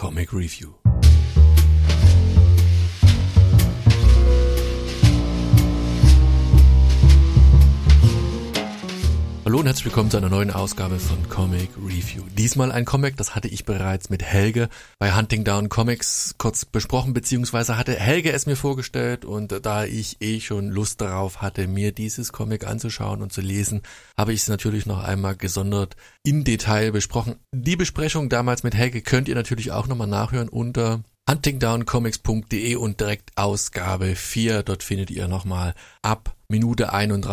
Comic Review. Hallo und herzlich willkommen zu einer neuen Ausgabe von Comic Review. Diesmal ein Comic, das hatte ich bereits mit Helge bei Hunting Down Comics kurz besprochen, beziehungsweise hatte Helge es mir vorgestellt, und da ich schon Lust darauf hatte, mir dieses Comic anzuschauen und zu lesen, habe ich es natürlich noch einmal gesondert im Detail besprochen. Die Besprechung damals mit Helge könnt ihr natürlich auch nochmal nachhören unter huntingdowncomics.de und direkt Ausgabe 4. Dort findet ihr nochmal ab Minute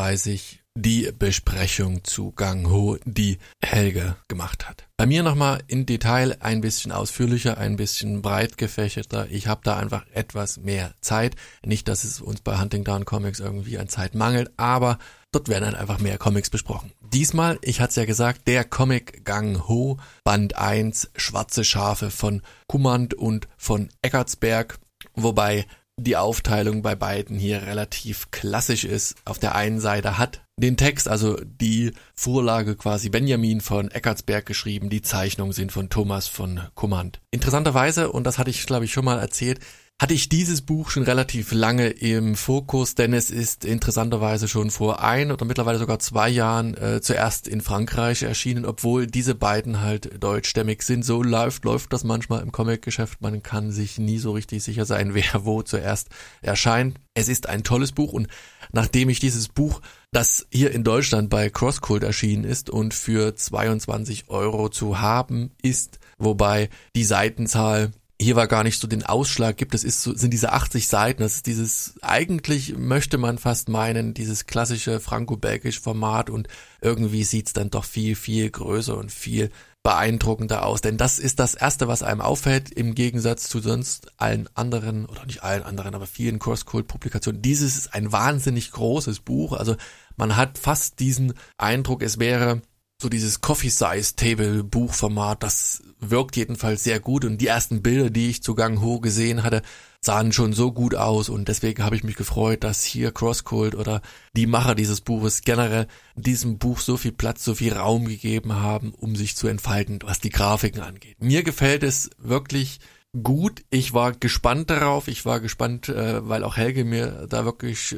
31 die Besprechung zu Gang Ho, die Helge gemacht hat. Bei mir nochmal in Detail ein bisschen ausführlicher, ein bisschen breit gefächerter. Ich habe da einfach etwas mehr Zeit. Nicht, dass es uns bei Hunting Down Comics irgendwie an Zeit mangelt, aber dort werden dann einfach mehr Comics besprochen. Diesmal, ich hatte es ja gesagt, der Comic Gang Ho, Band 1, Schwarze Schafe von Kumant und von Eckartsberg, wobei die Aufteilung bei beiden hier relativ klassisch ist. Auf der einen Seite hat den Text, also die Vorlage quasi Benjamin von Eckartsberg geschrieben, die Zeichnungen sind von Thomas von Kumant. Interessanterweise, und das hatte ich glaube ich schon mal erzählt, hatte ich dieses Buch schon relativ lange im Fokus, denn es ist interessanterweise schon vor 1 oder mittlerweile sogar 2 Jahren zuerst in Frankreich erschienen, obwohl diese beiden halt deutschstämmig sind. So läuft das manchmal im Comicgeschäft, man kann sich nie so richtig sicher sein, wer wo zuerst erscheint. Es ist ein tolles Buch, und nachdem ich dieses Buch, das hier in Deutschland bei CrossCult erschienen ist und für 22 € zu haben ist, wobei die Seitenzahl hier war gar nicht so den Ausschlag gibt, sind diese 80 Seiten, das ist dieses, eigentlich möchte man fast meinen, dieses klassische franco-belgische Format, und irgendwie sieht's dann doch viel, viel größer und viel beeindruckender aus, denn das ist das Erste, was einem auffällt, im Gegensatz zu sonst allen anderen, oder nicht allen anderen, aber vielen Cross-Cult-Publikationen. Dieses ist ein wahnsinnig großes Buch, also man hat fast diesen Eindruck, es wäre so dieses Coffee-Size-Table-Buchformat, das wirkt jedenfalls sehr gut, und die ersten Bilder, die ich zu Gang Ho gesehen hatte, sahen schon so gut aus, und deswegen habe ich mich gefreut, dass hier CrossCult oder die Macher dieses Buches generell diesem Buch so viel Platz, so viel Raum gegeben haben, um sich zu entfalten, was die Grafiken angeht. Mir gefällt es wirklich gut, ich war gespannt darauf, weil auch Helge mir da wirklich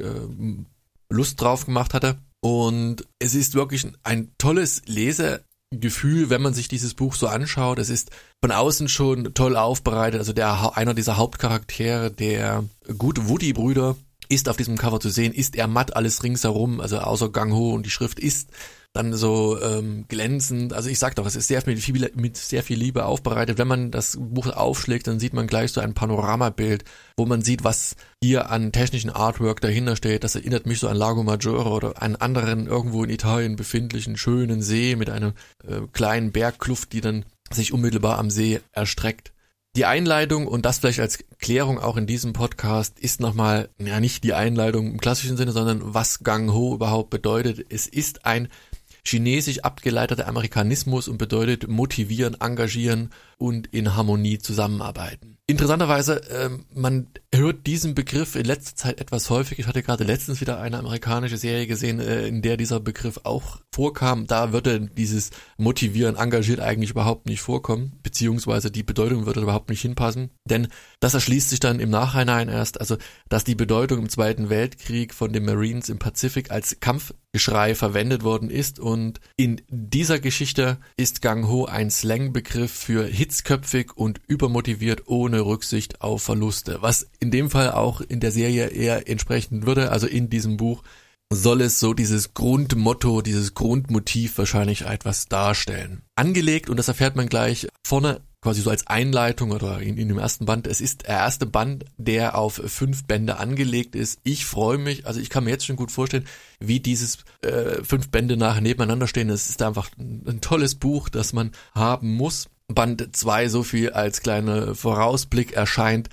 Lust drauf gemacht hatte. Und es ist wirklich ein tolles Lesegefühl, wenn man sich dieses Buch so anschaut. Es ist von außen schon toll aufbereitet. Also einer dieser Hauptcharaktere, der gute Woody-Brüder, ist auf diesem Cover zu sehen. Ist er matt, alles ringsherum, also außer Gang Ho, und die Schrift ist dann so glänzend. Also ich sag doch, es ist mit sehr viel Liebe aufbereitet. Wenn man das Buch aufschlägt, dann sieht man gleich so ein Panoramabild, wo man sieht, was hier an technischen Artwork dahinter steht. Das erinnert mich so an Lago Maggiore oder einen anderen irgendwo in Italien befindlichen schönen See mit einer kleinen Bergkluft, die dann sich unmittelbar am See erstreckt. Die Einleitung, und das vielleicht als Klärung auch in diesem Podcast, ist nochmal, ja, nicht die Einleitung im klassischen Sinne, sondern was Gang Ho überhaupt bedeutet. Es ist ein chinesisch abgeleiteter Amerikanismus und bedeutet motivieren, engagieren und in Harmonie zusammenarbeiten. Interessanterweise, man hört diesen Begriff in letzter Zeit etwas häufig. Ich hatte gerade letztens wieder eine amerikanische Serie gesehen, in der dieser Begriff auch vorkam. Da würde dieses motivieren, engagiert eigentlich überhaupt nicht vorkommen, beziehungsweise die Bedeutung würde überhaupt nicht hinpassen. Denn das erschließt sich dann im Nachhinein erst, also dass die Bedeutung im Zweiten Weltkrieg von den Marines im Pazifik als Kampfgeschrei verwendet worden ist, und in dieser Geschichte ist Gang Ho ein Slangbegriff für hitzköpfig und übermotiviert ohne Rücksicht auf Verluste, was in dem Fall auch in der Serie eher entsprechen würde. Also in diesem Buch soll es so dieses Grundmotto, dieses Grundmotiv wahrscheinlich etwas darstellen. Angelegt, und das erfährt man gleich vorne quasi so als Einleitung oder in dem ersten Band. Es ist der erste Band, der auf 5 Bände angelegt ist. Ich freue mich, also ich kann mir jetzt schon gut vorstellen, wie dieses 5 Bände nebeneinander stehen. Es ist einfach ein tolles Buch, das man haben muss. Band 2, so viel als kleiner Vorausblick, erscheint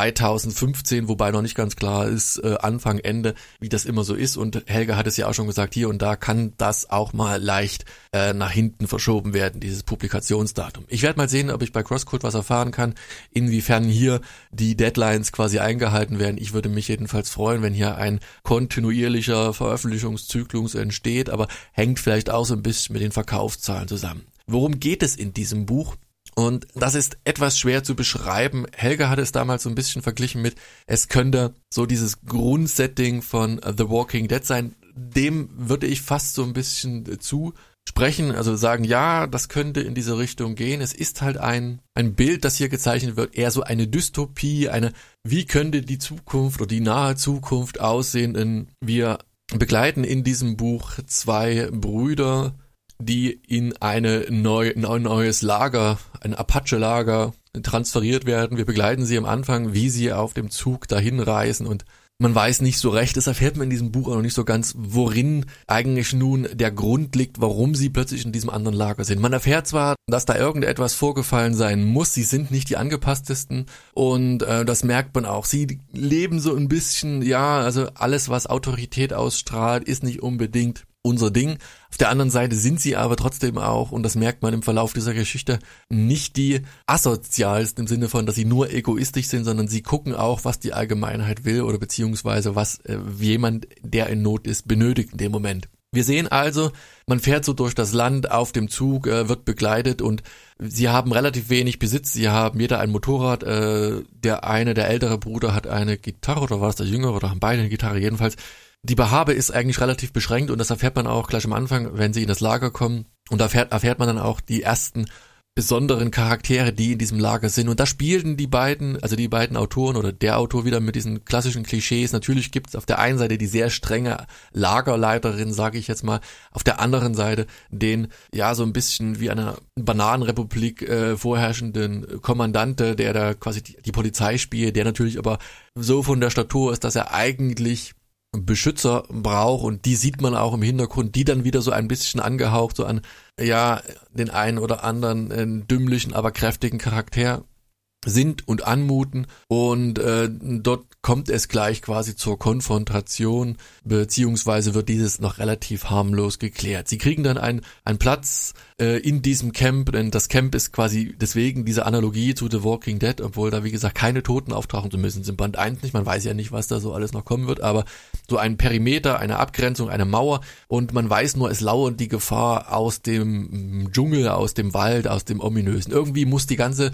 2015, wobei noch nicht ganz klar ist, Anfang, Ende, wie das immer so ist. Und Helge hat es ja auch schon gesagt, hier und da kann das auch mal leicht nach hinten verschoben werden, dieses Publikationsdatum. Ich werde mal sehen, ob ich bei CrossCult was erfahren kann, inwiefern hier die Deadlines quasi eingehalten werden. Ich würde mich jedenfalls freuen, wenn hier ein kontinuierlicher Veröffentlichungszyklus entsteht, aber hängt vielleicht auch so ein bisschen mit den Verkaufszahlen zusammen. Worum geht es in diesem Buch? Und das ist etwas schwer zu beschreiben. Helge hatte es damals so ein bisschen verglichen mit, es könnte so dieses Grundsetting von The Walking Dead sein. Dem würde ich fast so ein bisschen zusprechen, also sagen, ja, das könnte in diese Richtung gehen. Es ist halt ein Bild, das hier gezeichnet wird, eher so eine Dystopie, wie könnte die Zukunft oder die nahe Zukunft aussehen, denn wir begleiten in diesem Buch 2 Brüder, die in ein neues Lager, ein Apache-Lager transferiert werden. Wir begleiten sie am Anfang, wie sie auf dem Zug dahin reisen und man weiß nicht so recht, das erfährt man in diesem Buch auch noch nicht so ganz, worin eigentlich nun der Grund liegt, warum sie plötzlich in diesem anderen Lager sind. Man erfährt zwar, dass da irgendetwas vorgefallen sein muss, sie sind nicht die angepasstesten und das merkt man auch. Sie leben so ein bisschen, ja, also alles, was Autorität ausstrahlt, ist nicht unbedingt unser Ding. Auf der anderen Seite sind sie aber trotzdem auch, und das merkt man im Verlauf dieser Geschichte, nicht die asozialsten im Sinne von, dass sie nur egoistisch sind, sondern sie gucken auch, was die Allgemeinheit will oder beziehungsweise was jemand, der in Not ist, benötigt in dem Moment. Wir sehen also, man fährt so durch das Land auf dem Zug, wird begleitet und sie haben relativ wenig Besitz. Sie haben jeder ein Motorrad, der ältere Bruder hat eine Gitarre, oder war es der Jüngere, oder haben beide eine Gitarre, jedenfalls. Die Behabe ist eigentlich relativ beschränkt und das erfährt man auch gleich am Anfang, wenn sie in das Lager kommen. Und da erfährt man dann auch die ersten besonderen Charaktere, die in diesem Lager sind. Und da spielten die beiden Autoren oder der Autor wieder mit diesen klassischen Klischees. Natürlich gibt es auf der einen Seite die sehr strenge Lagerleiterin, sage ich jetzt mal, auf der anderen Seite den, ja, so ein bisschen wie einer Bananenrepublik vorherrschenden Kommandante, der da quasi die Polizei spielt, der natürlich aber so von der Statur ist, dass er eigentlich Beschützer braucht, und die sieht man auch im Hintergrund, die dann wieder so ein bisschen angehaucht so an, ja, den einen oder anderen dümmlichen, aber kräftigen Charakter sind und anmuten, und dort kommt es gleich quasi zur Konfrontation, beziehungsweise wird dieses noch relativ harmlos geklärt. Sie kriegen dann einen Platz in diesem Camp, denn das Camp ist quasi deswegen diese Analogie zu The Walking Dead, obwohl da wie gesagt keine Toten auftauchen, zumindest in Band 1 nicht, man weiß ja nicht, was da so alles noch kommen wird, aber so ein Perimeter, eine Abgrenzung, eine Mauer, und man weiß nur, es lauert die Gefahr aus dem Dschungel, aus dem Wald, aus dem Ominösen. Irgendwie muss die ganze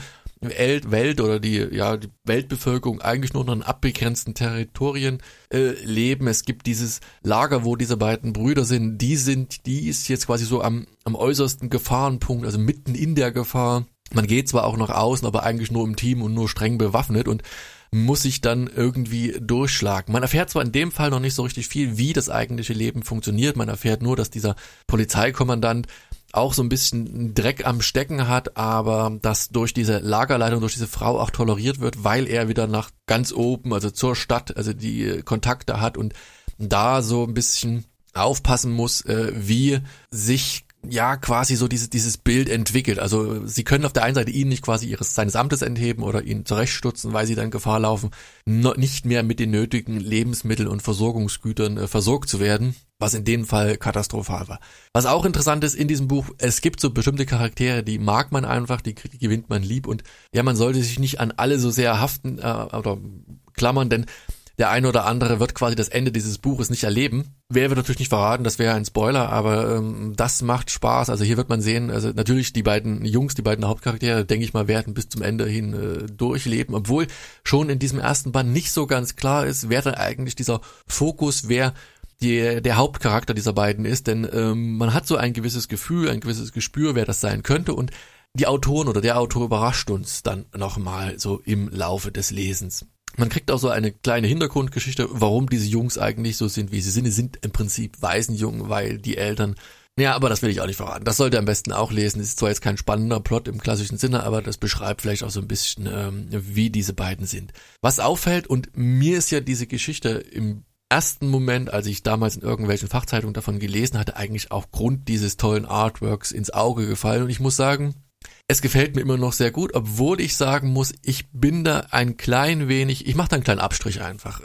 Welt oder die Weltbevölkerung eigentlich nur noch in abbegrenzten Territorien leben. Es gibt dieses Lager, wo diese beiden Brüder sind, die ist jetzt quasi so am äußersten Gefahrenpunkt, also mitten in der Gefahr. Man geht zwar auch nach außen, aber eigentlich nur im Team und nur streng bewaffnet und muss sich dann irgendwie durchschlagen. Man erfährt zwar in dem Fall noch nicht so richtig viel, wie das eigentliche Leben funktioniert. Man erfährt nur, dass dieser Polizeikommandant auch so ein bisschen Dreck am Stecken hat, aber das durch diese Lagerleitung, durch diese Frau auch toleriert wird, weil er wieder nach ganz oben, also zur Stadt, also die Kontakte hat und da so ein bisschen aufpassen muss, wie sich ja quasi so dieses Bild entwickelt. Also sie können auf der einen Seite ihn nicht quasi seines Amtes entheben oder ihn zurechtstutzen, weil sie dann Gefahr laufen, nicht mehr mit den nötigen Lebensmitteln und Versorgungsgütern versorgt zu werden, was in dem Fall katastrophal war. Was auch interessant ist in diesem Buch, es gibt so bestimmte Charaktere, die mag man einfach, die gewinnt man lieb, und ja, man sollte sich nicht an alle so sehr haften oder klammern, denn der eine oder andere wird quasi das Ende dieses Buches nicht erleben. Wer wird natürlich nicht verraten, das wäre ein Spoiler, aber das macht Spaß. Also hier wird man sehen, also natürlich die beiden Hauptcharaktere, denke ich mal, werden bis zum Ende hin durchleben, obwohl schon in diesem ersten Band nicht so ganz klar ist, wer dann eigentlich dieser Fokus, wer der Hauptcharakter dieser beiden ist, denn man hat so ein gewisses Gefühl, ein gewisses Gespür, wer das sein könnte, und die Autoren oder der Autor überrascht uns dann nochmal so im Laufe des Lesens. Man kriegt auch so eine kleine Hintergrundgeschichte, warum diese Jungs eigentlich so sind, wie sie sind. Die sind im Prinzip Waisenjungen, weil die Eltern, ja, aber das will ich auch nicht verraten. Das sollt ihr am besten auch lesen. Das ist zwar jetzt kein spannender Plot im klassischen Sinne, aber das beschreibt vielleicht auch so ein bisschen, wie diese beiden sind. Was auffällt, und mir ist ja diese Geschichte im ersten Moment, als ich damals in irgendwelchen Fachzeitungen davon gelesen hatte, eigentlich auch Grund dieses tollen Artworks ins Auge gefallen, und ich muss sagen, es gefällt mir immer noch sehr gut, obwohl ich sagen muss, ich bin da ein klein wenig, ich mache da einen kleinen Abstrich einfach.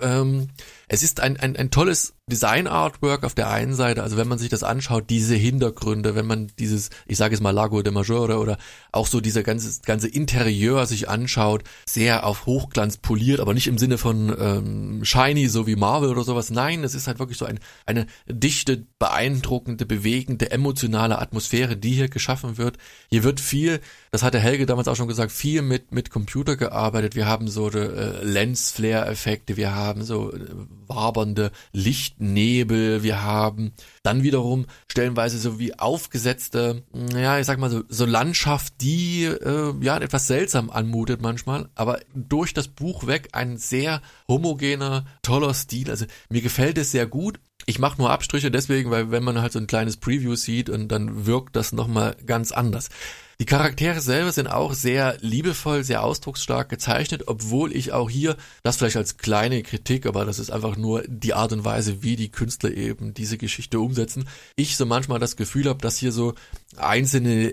Es ist ein tolles Design-Artwork auf der einen Seite, also wenn man sich das anschaut, diese Hintergründe, wenn man dieses, ich sage jetzt mal Lago de Maggiore oder auch so dieser ganze Interieur sich anschaut, sehr auf Hochglanz poliert, aber nicht im Sinne von shiny, so wie Marvel oder sowas. Nein, es ist halt wirklich so eine dichte, beeindruckende, bewegende, emotionale Atmosphäre, die hier geschaffen wird. Hier wird viel das hatte Helge damals auch schon gesagt, viel mit Computer gearbeitet. Wir haben so Lens-Flare-Effekte, wir haben so wabernde Lichtnebel, wir haben dann wiederum stellenweise so wie aufgesetzte, ja, ich sag mal so Landschaft, die etwas seltsam anmutet manchmal, aber durch das Buch weg ein sehr homogener, toller Stil. Also mir gefällt es sehr gut. Ich mache nur Abstriche deswegen, weil wenn man halt so ein kleines Preview sieht und dann wirkt das nochmal ganz anders. Die Charaktere selber sind auch sehr liebevoll, sehr ausdrucksstark gezeichnet, obwohl ich auch hier, das vielleicht als kleine Kritik, aber das ist einfach nur die Art und Weise, wie die Künstler eben diese Geschichte umsetzen, ich so manchmal das Gefühl habe, dass hier so einzelne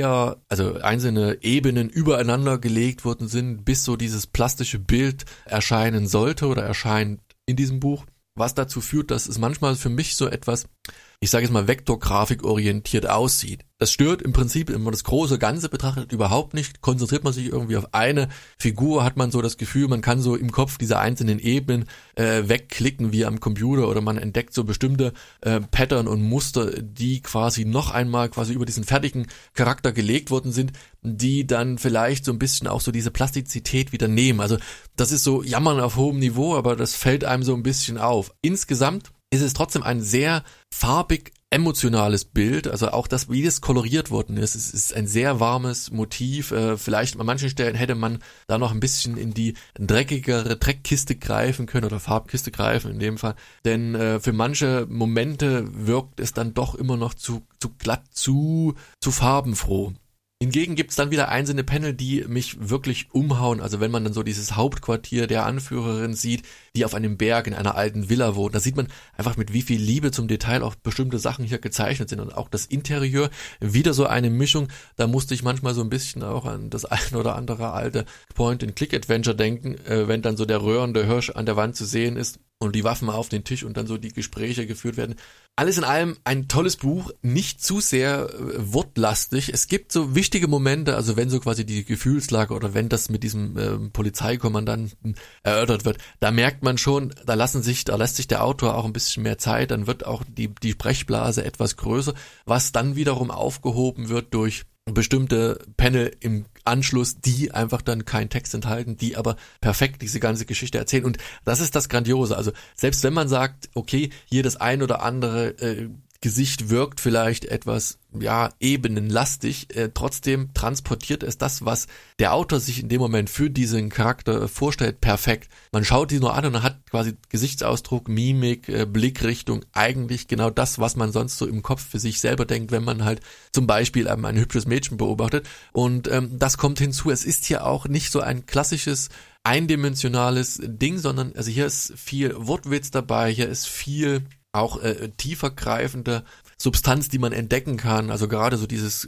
einzelne Ebenen übereinander gelegt worden sind, bis so dieses plastische Bild erscheinen sollte oder erscheint in diesem Buch. Was dazu führt, dass es manchmal für mich so etwas, ich sage jetzt mal, Vektorgrafik orientiert aussieht. Das stört im Prinzip, wenn man das große Ganze betrachtet, überhaupt nicht. Konzentriert man sich irgendwie auf eine Figur, hat man so das Gefühl, man kann so im Kopf diese einzelnen Ebenen wegklicken wie am Computer oder man entdeckt so bestimmte Pattern und Muster, die quasi noch einmal quasi über diesen fertigen Charakter gelegt worden sind, die dann vielleicht so ein bisschen auch so diese Plastizität wieder nehmen. Also das ist so Jammern auf hohem Niveau, aber das fällt einem so ein bisschen auf. Insgesamt ist es trotzdem ein sehr farbig emotionales Bild, also auch das, wie das koloriert worden ist. Es ist ein sehr warmes Motiv. Vielleicht an manchen Stellen hätte man da noch ein bisschen in die dreckigere Dreckkiste greifen können oder Farbkiste greifen in dem Fall. Denn für manche Momente wirkt es dann doch immer noch zu glatt, zu farbenfroh. Hingegen gibt's dann wieder einzelne Panel, die mich wirklich umhauen. Also wenn man dann so dieses Hauptquartier der Anführerin sieht, die auf einem Berg in einer alten Villa wohnt, da sieht man einfach, mit wie viel Liebe zum Detail auch bestimmte Sachen hier gezeichnet sind. Und auch das Interieur, wieder so eine Mischung, da musste ich manchmal so ein bisschen auch an das ein oder andere alte Point-and-Click-Adventure denken, wenn dann so der röhrende Hirsch an der Wand zu sehen ist und die Waffen auf den Tisch und dann so die Gespräche geführt werden. Alles in allem ein tolles Buch, nicht zu sehr wortlastig. Es gibt so wichtige Momente, also wenn so quasi die Gefühlslage oder wenn das mit diesem Polizeikommandanten erörtert wird, da merkt man schon, da lässt sich der Autor auch ein bisschen mehr Zeit, dann wird auch die Sprechblase etwas größer, was dann wiederum aufgehoben wird durch bestimmte Panel im Anschluss, die einfach dann keinen Text enthalten, die aber perfekt diese ganze Geschichte erzählen. Und das ist das Grandiose. Also selbst wenn man sagt, okay, hier das ein oder andere Gesicht wirkt vielleicht etwas, ebenenlastig, trotzdem transportiert es das, was der Autor sich in dem Moment für diesen Charakter vorstellt, perfekt. Man schaut die nur an und hat quasi Gesichtsausdruck, Mimik, Blickrichtung, eigentlich genau das, was man sonst so im Kopf für sich selber denkt, wenn man halt zum Beispiel ein hübsches Mädchen beobachtet. Und das kommt hinzu, es ist hier auch nicht so ein klassisches eindimensionales Ding, sondern also hier ist viel Wortwitz dabei, hier ist viel auch tiefergreifende Substanz, die man entdecken kann, also gerade so dieser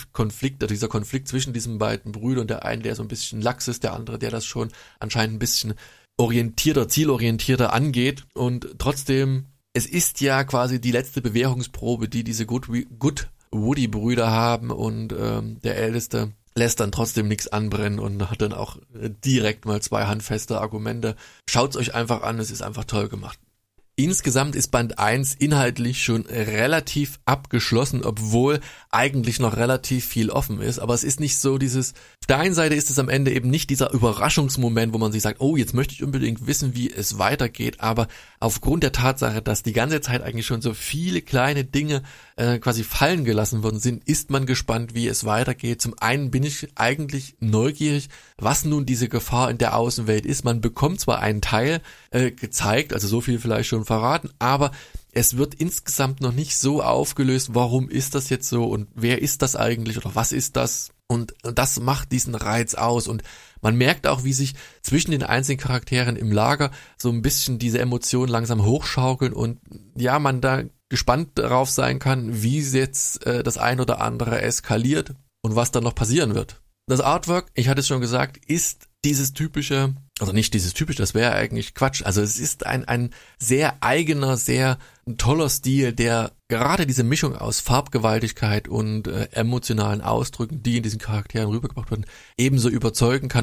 Konflikt zwischen diesen beiden Brüdern, der eine, der so ein bisschen lax ist, der andere, der das schon anscheinend ein bisschen zielorientierter angeht und trotzdem, es ist ja quasi die letzte Bewährungsprobe, die diese Woody-Brüder haben und der Älteste lässt dann trotzdem nichts anbrennen und hat dann auch direkt mal 2 handfeste Argumente. Schaut's euch einfach an, es ist einfach toll gemacht. Insgesamt ist Band 1 inhaltlich schon relativ abgeschlossen, obwohl eigentlich noch relativ viel offen ist. Aber es ist nicht so auf der einen Seite ist es am Ende eben nicht dieser Überraschungsmoment, wo man sich sagt, oh, jetzt möchte ich unbedingt wissen, wie es weitergeht. Aber aufgrund der Tatsache, dass die ganze Zeit eigentlich schon so viele kleine Dinge quasi fallen gelassen worden sind, ist man gespannt, wie es weitergeht. Zum einen bin ich eigentlich neugierig, was nun diese Gefahr in der Außenwelt ist. Man bekommt zwar einen Teil gezeigt, also so viel vielleicht schon verraten, aber es wird insgesamt noch nicht so aufgelöst, warum ist das jetzt so und wer ist das eigentlich oder was ist das? Und das macht diesen Reiz aus und man merkt auch, wie sich zwischen den einzelnen Charakteren im Lager so ein bisschen diese Emotionen langsam hochschaukeln und ja, man da gespannt darauf sein kann, wie jetzt das ein oder andere eskaliert und was dann noch passieren wird. Das Artwork, ich hatte es schon gesagt, ist dieses typische, also nicht dieses typische, das wäre eigentlich Quatsch. Also es ist ein sehr eigener, sehr toller Stil, der gerade diese Mischung aus Farbgewaltigkeit und emotionalen Ausdrücken, die in diesen Charakteren rübergebracht werden, ebenso überzeugen kann und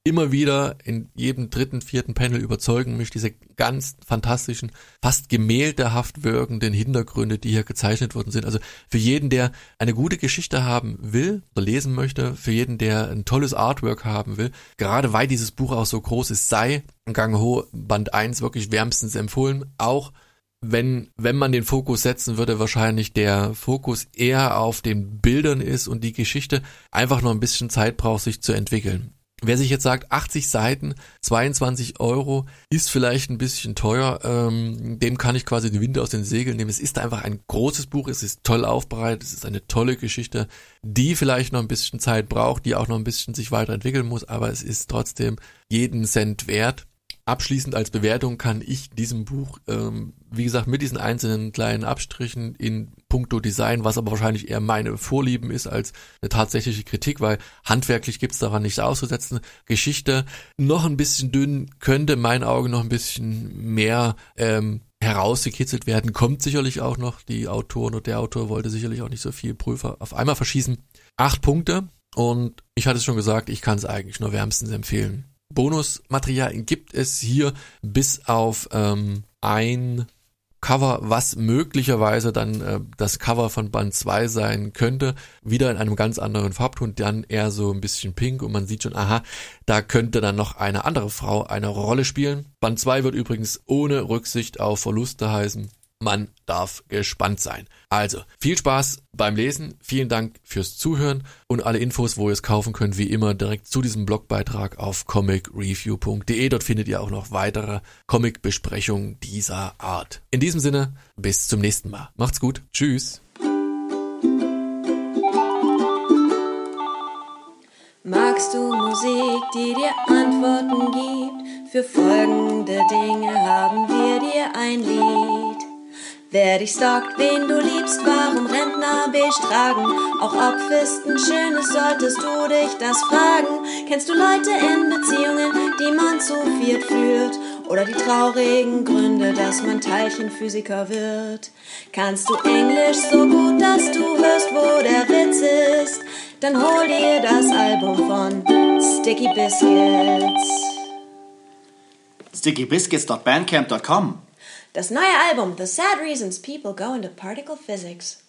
immer wieder in jedem 3., 4. Panel überzeugen mich diese ganz fantastischen, fast gemäldehaft wirkenden Hintergründe, die hier gezeichnet worden sind. Also für jeden, der eine gute Geschichte haben will oder lesen möchte, für jeden, der ein tolles Artwork haben will, gerade weil dieses Buch auch so groß ist, sei Gang Ho Band 1 wirklich wärmstens empfohlen. Auch wenn man den Fokus setzen würde, wahrscheinlich der Fokus eher auf den Bildern ist und die Geschichte einfach noch ein bisschen Zeit braucht, sich zu entwickeln. Wer sich jetzt sagt, 80 Seiten, 22 € ist vielleicht ein bisschen teuer, dem kann ich quasi den Wind aus den Segeln nehmen. Es ist einfach ein großes Buch, es ist toll aufbereitet, es ist eine tolle Geschichte, die vielleicht noch ein bisschen Zeit braucht, die auch noch ein bisschen sich weiterentwickeln muss, aber es ist trotzdem jeden Cent wert. Abschließend als Bewertung kann ich diesem Buch, wie gesagt, mit diesen einzelnen kleinen Abstrichen in puncto Design, was aber wahrscheinlich eher meine Vorlieben ist als eine tatsächliche Kritik, weil handwerklich gibt's daran nichts auszusetzen. Geschichte noch ein bisschen dünn, könnte in meinen Augen noch ein bisschen mehr herausgekitzelt werden, kommt sicherlich auch noch. Die Autorin oder der Autor wollte sicherlich auch nicht so viel Prüfer auf einmal verschießen. 8 Punkte und ich hatte es schon gesagt, ich kann es eigentlich nur wärmstens empfehlen. Bonusmaterial gibt es hier bis auf ein Cover, was möglicherweise dann das Cover von Band 2 sein könnte, wieder in einem ganz anderen Farbton, dann eher so ein bisschen pink und man sieht schon, aha, da könnte dann noch eine andere Frau eine Rolle spielen. Band 2 wird übrigens ohne Rücksicht auf Verluste heißen. Man darf gespannt sein. Also, viel Spaß beim Lesen, vielen Dank fürs Zuhören und alle Infos, wo ihr es kaufen könnt, wie immer direkt zu diesem Blogbeitrag auf comicreview.de. Dort findet ihr auch noch weitere Comic-Besprechungen dieser Art. In diesem Sinne, bis zum nächsten Mal. Macht's gut. Tschüss. Magst du Musik, die dir Antworten gibt? Für folgende Dinge haben wir dir ein Lied. Wer dich stalkt, wen du liebst, warum Rentner beige tragen? Auch ob Fisten schön ist, solltest du dich das fragen. Kennst du Leute in Beziehungen, die man zu viert führt? Oder die traurigen Gründe, dass man Teilchenphysiker wird? Kannst du Englisch so gut, dass du hörst, wo der Witz ist? Dann hol dir das Album von Sticky Biscuits. StickyBiscuits.bandcamp.com. Das neue Album The Sad Reasons People Go into Particle Physics.